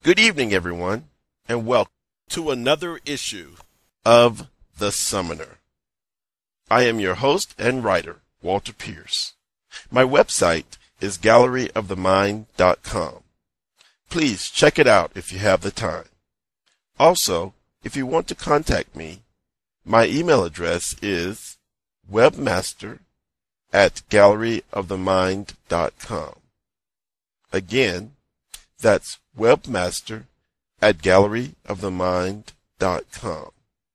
Good evening, everyone, and welcome to another issue of The Summoner. I am your host and writer, Walter Pierce. My website is galleryofthemind.com. Please check it out if you have the time. Also, if you want to contact me, my email address is webmaster@galleryofthemind.com. Again, that's webmaster@galleryofthemind.com.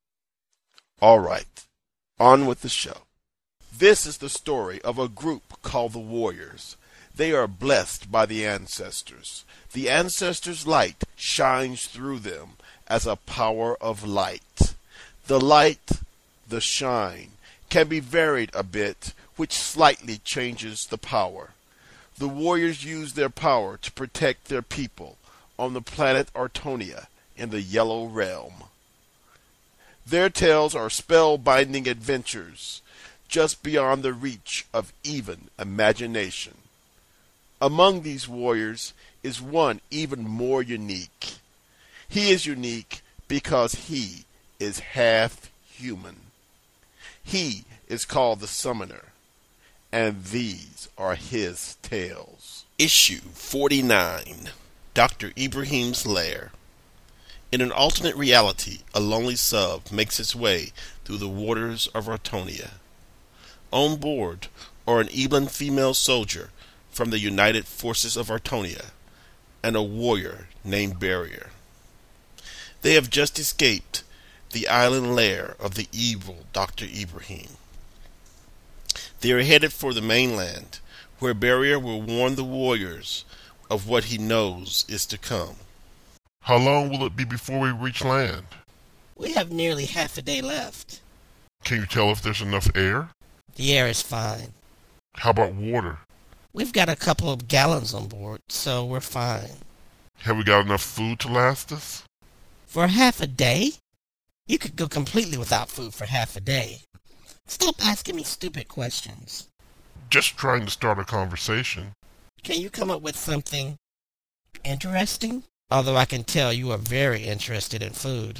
All right, on with the show. This is the story of a group called the Warriors. They are blessed by the ancestors. The ancestors' light shines through them as a power of light. The light, the shine, can be varied a bit, which slightly changes the power. The warriors use their power to protect their people on the planet Artonia in the Yellow Realm. Their tales are spellbinding adventures just beyond the reach of even imagination. Among these warriors is one even more unique. He is unique because he is half human. He is called the Summoner, and these are his tales. Issue 49, Dr. Ibrahim's Lair. In an alternate reality, a lonely sub makes its way through the waters of Artonia. On board are an Eblan female soldier from the United Forces of Artonia and a warrior named Barrier. They have just escaped the island lair of the evil Dr. Ibrahim. They are headed for the mainland, where Barrier will warn the warriors of what he knows is to come. How long will it be before we reach land? We have nearly half a day left. Can you tell if there's enough air? The air is fine. How about water? We've got a couple of gallons on board, so we're fine. Have we got enough food to last us? For half a day? You could go completely without food for half a day. Stop asking me stupid questions. Just trying to start a conversation. Can you come up with something interesting? Although I can tell you are very interested in food.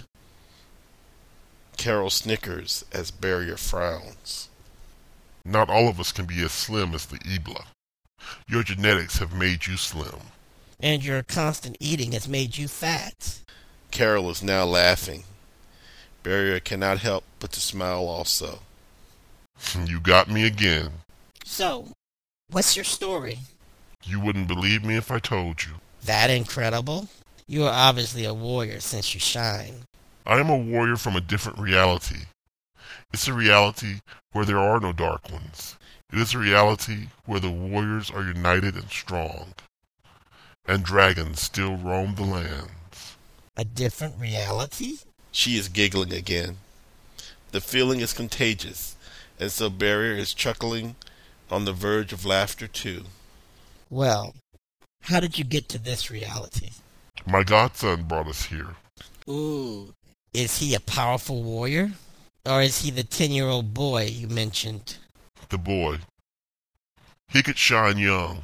Carol snickers as Barrier frowns. Not all of us can be as slim as the Ebla. Your genetics have made you slim. And your constant eating has made you fat. Carol is now laughing. Barrier cannot help but to smile also. You got me again. So, what's your story? You wouldn't believe me if I told you. That incredible? You are obviously a warrior since you shine. I am a warrior from a different reality. It's a reality where there are no dark ones. It is a reality where the warriors are united and strong, and dragons still roam the lands. A different reality? She is giggling again. The feeling is contagious, and so Barrier is chuckling on the verge of laughter too. Well, how did you get to this reality? My godson brought us here. Ooh, is he a powerful warrior? Or is he the 10-year-old boy you mentioned? The boy. He could shine young.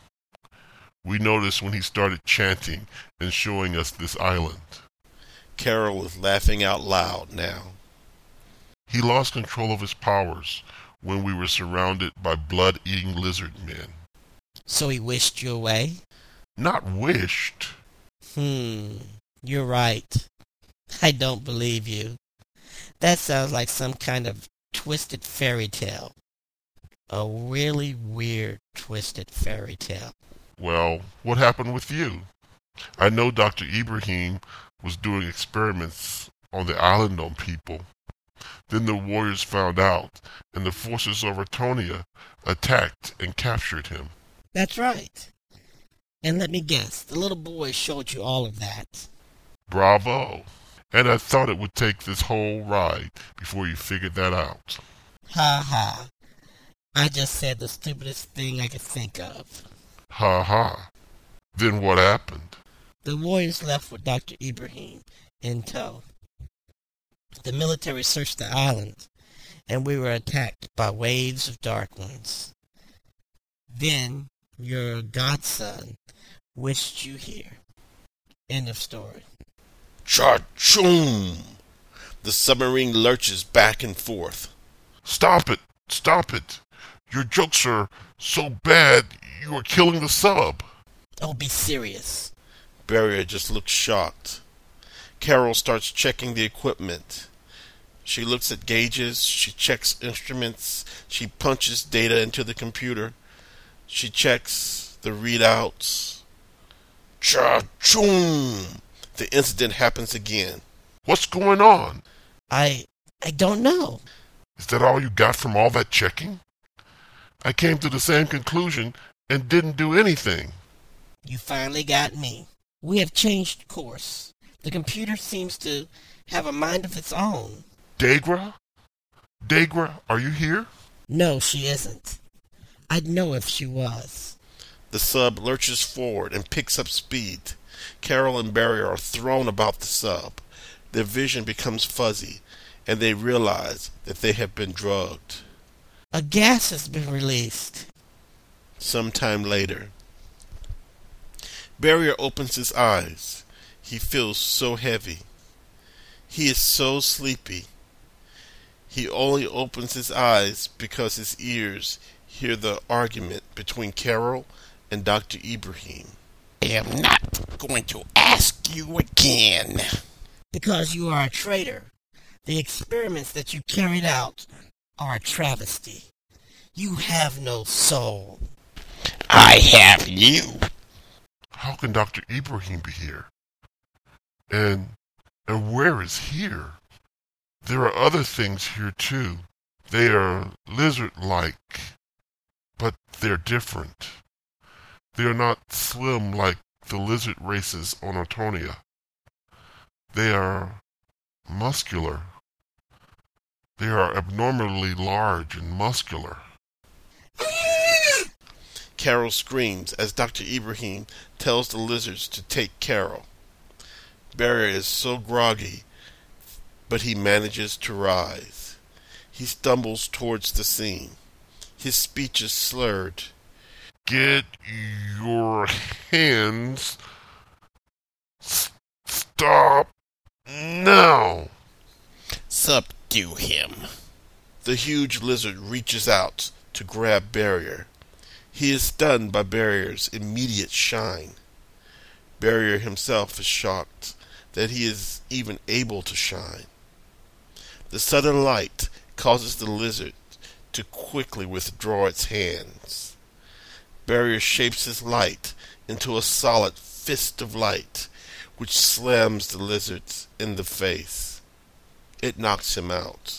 We noticed when he started chanting and showing us this island. Carol is laughing out loud now. He lost control of his powers when we were surrounded by blood-eating lizard men. So he wished you away? Not wished. You're right. I don't believe you. That sounds like some kind of twisted fairy tale. A really weird twisted fairy tale. Well, what happened with you? I know Dr. Ibrahim was doing experiments on the island on people. Then the warriors found out, and the forces of Artonia attacked and captured him. That's right. And let me guess, the little boy showed you all of that. Bravo. And I thought it would take this whole ride before you figured that out. Ha ha. I just said the stupidest thing I could think of. Ha ha. Then what happened? The warriors left with Dr. Ibrahim in tow. The military searched the island, and we were attacked by waves of dark ones. Then your godson wished you here. End of story. Cha-choom! The submarine lurches back and forth. Stop it! Stop it! Your jokes are so bad, you are killing the sub. Oh, be serious. Barrier just looks shocked. Carol starts checking the equipment. She looks at gauges, she checks instruments, she punches data into the computer. She checks the readouts. Cha-choom! The incident happens again. What's going on? I don't know. Is that all you got from all that checking? I came to the same conclusion and didn't do anything. You finally got me. We have changed course. The computer seems to have a mind of its own. Dagra? Dagra, are you here? No, she isn't. I'd know if she was. The sub lurches forward and picks up speed. Carol and Barrier are thrown about the sub. Their vision becomes fuzzy, and they realize that they have been drugged. A gas has been released. Sometime later, Barrier opens his eyes. He feels so heavy. He is so sleepy. He only opens his eyes because his ears hear the argument between Carol and Dr. Ibrahim. I am not going to ask you again. Because you are a traitor. The experiments that you carried out are a travesty. You have no soul. I have you. How can Dr. Ibrahim be here? And where is here? There are other things here too. They are lizard-like, but they're different. They are not slim like the lizard races on Otonia. They are muscular. They are abnormally large and muscular. Carol screams as Dr. Ibrahim tells the lizards to take Carol. Barrier is so groggy, but he manages to rise. He stumbles towards the scene. His speech is slurred. Get your hands. Stop now. Subdue him. The huge lizard reaches out to grab Barrier. He is stunned by Barrier's immediate shine. Barrier himself is shocked that he is even able to shine. The sudden light causes the lizard to quickly withdraw its hands. Barrier shapes his light into a solid fist of light, which slams the lizard in the face. It knocks him out.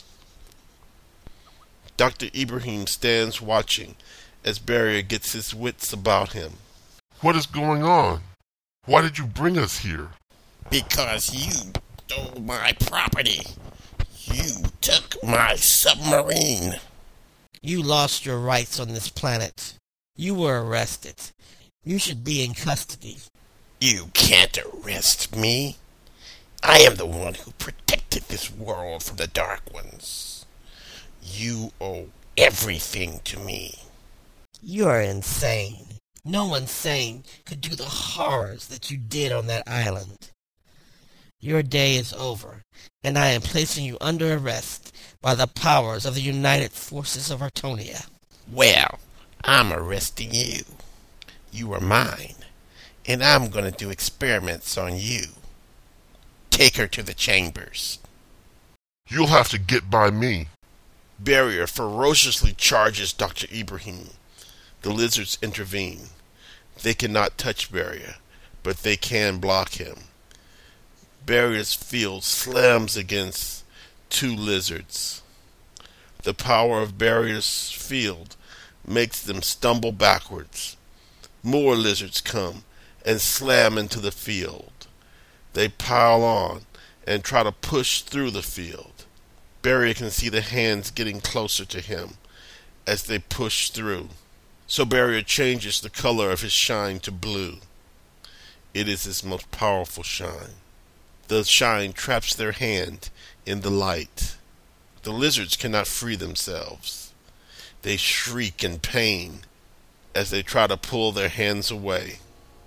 Dr. Ibrahim stands watching as Barrier gets his wits about him. What is going on? Why did you bring us here? Because you stole my property. You took my submarine. You lost your rights on this planet. You were arrested. You should be in custody. You can't arrest me. I am the one who protected this world from the Dark Ones. You owe everything to me. You are insane. No one sane could do the horrors that you did on that island. Your day is over, and I am placing you under arrest by the powers of the United Forces of Artonia. Well, I'm arresting you. You are mine, and I'm going to do experiments on you. Take her to the chambers. You'll have to get by me. Barrier ferociously charges Dr. Ibrahim. The lizards intervene. They cannot touch Barrier, but they can block him. Barrier's field slams against two lizards. The power of Barrier's field makes them stumble backwards. More lizards come and slam into the field. They pile on and try to push through the field. Barrier can see the hands getting closer to him as they push through. So Barrier changes the color of his shine to blue. It is his most powerful shine. The shine traps their hand in the light. The lizards cannot free themselves. They shriek in pain as they try to pull their hands away.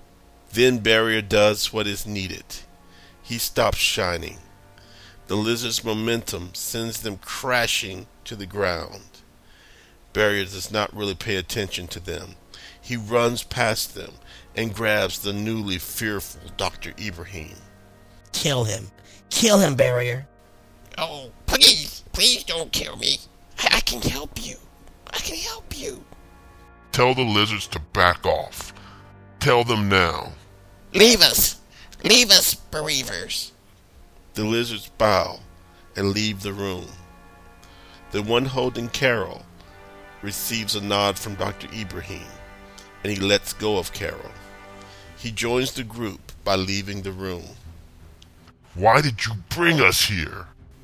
Then Barrier does what is needed. He stops shining. The lizard's momentum sends them crashing to the ground. Barrier does not really pay attention to them. He runs past them and grabs the newly fearful Dr. Ibrahim. Kill him. Kill him, Barrier. Oh, please, please don't kill me. I can help you. I can help you. Tell the lizards to back off. Tell them now. Leave us, bereavers. The lizards bow and leave the room. The one holding Carol receives a nod from Dr. Ibrahim, and he lets go of Carol. He joins the group by leaving the room. Why did you bring us here?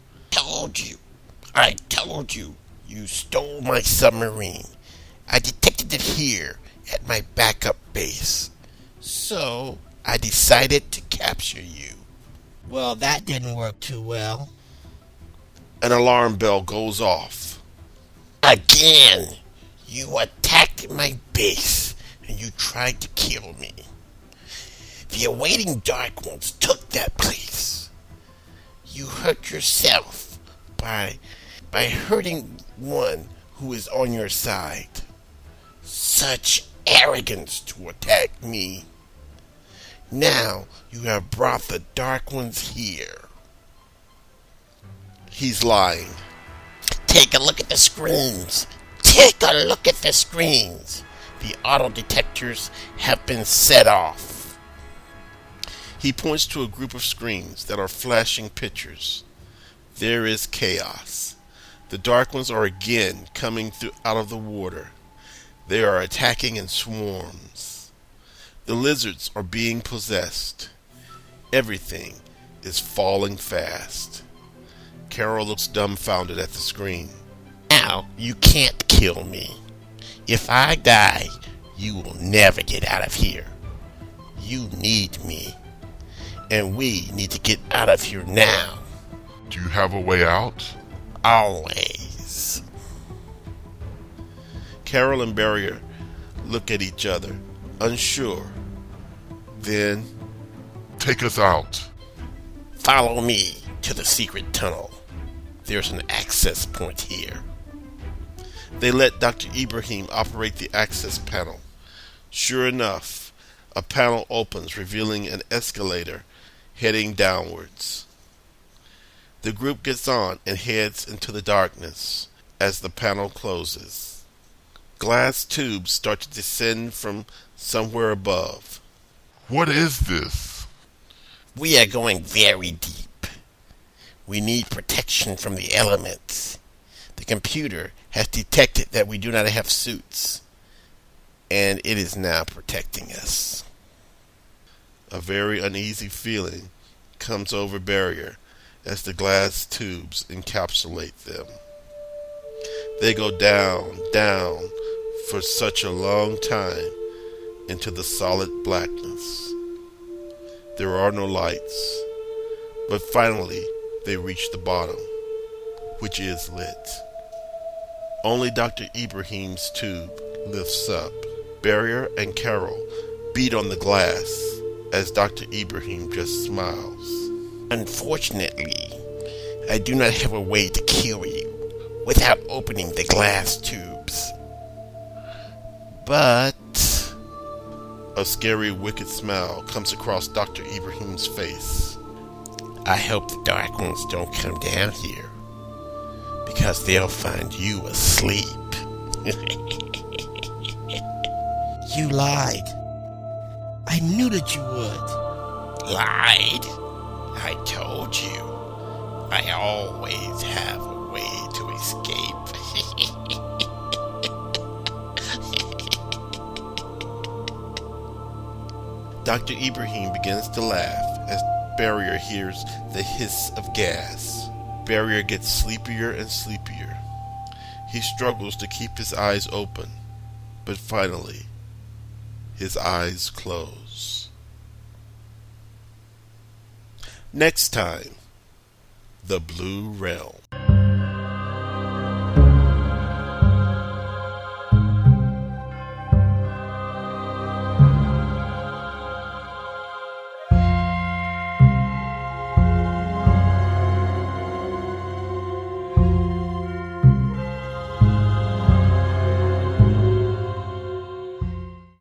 I told you. You stole my submarine. I detected it here at my backup base. So I decided to capture you. Well, that didn't work too well. An alarm bell goes off. Again, you attacked my base and you tried to kill me. The awaiting Dark Ones took that place. You hurt yourself by hurting one who is on your side. Such arrogance to attack me. Now you have brought the Dark Ones here. He's lying. Take a look at the screens. Take a look at the screens. The auto detectors have been set off. He points to a group of screens that are flashing pictures. There is chaos. The Dark Ones are again coming out of the water. They are attacking in swarms. The lizards are being possessed. Everything is falling fast. Carol looks dumbfounded at the screen. Now you can't kill me. If I die, you will never get out of here. You need me. And we need to get out of here now. Do you have a way out? Always. Carol and Barrier look at each other, unsure. Then, Take us out. Follow me to the secret tunnel. There's an access point here. they let Dr. Ibrahim operate the access panel. Sure enough, a panel opens, revealing an escalator heading downwards. The group gets on and heads into the darkness as the panel closes. Glass tubes start to descend from somewhere above. What is this? We are going very deep. We need protection from the elements. The computer has detected that we do not have suits, and it is now protecting us. A very uneasy feeling comes over Barrier as the glass tubes encapsulate them. They go down, down for such a long time into the solid blackness. There are no lights, but finally they reach the bottom, which is lit. Only Dr. Ibrahim's tube lifts up. Barrier and Carol beat on the glass as Dr. Ibrahim just smiles. Unfortunately, I do not have a way to kill you without opening the glass tubes. But a scary, wicked smile comes across Dr. Ibrahim's face. I hope the Dark Ones don't come down here, because they'll find you asleep. You lied. I knew that you would. Lied? I told you. I always have a way to escape. Dr. Ibrahim begins to laugh as Barrier hears the hiss of gas. Barrier gets sleepier and sleepier. He struggles to keep his eyes open, but finally, his eyes close. Next time, the Blue Realm.